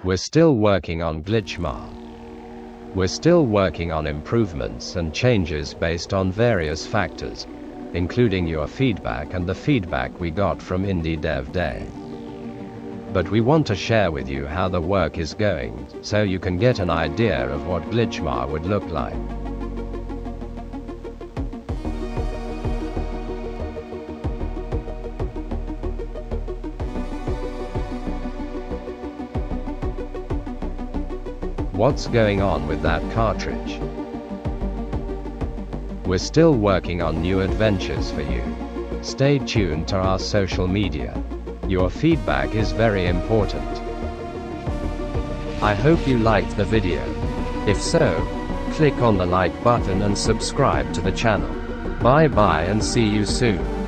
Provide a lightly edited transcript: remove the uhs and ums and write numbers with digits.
We're still working on Glitchmar. We're still working on improvements and changes based on various factors, including your feedback and the feedback we got from Indie Dev Day. But we want to share with you how the work is going, so you can get an idea of what Glitchmar would look like. What's going on with that cartridge? We're still working on new adventures for you. Stay tuned to our social media. Your feedback is very important. I hope you liked the video. If so, click on the like button and subscribe to the channel. Bye bye and see you soon.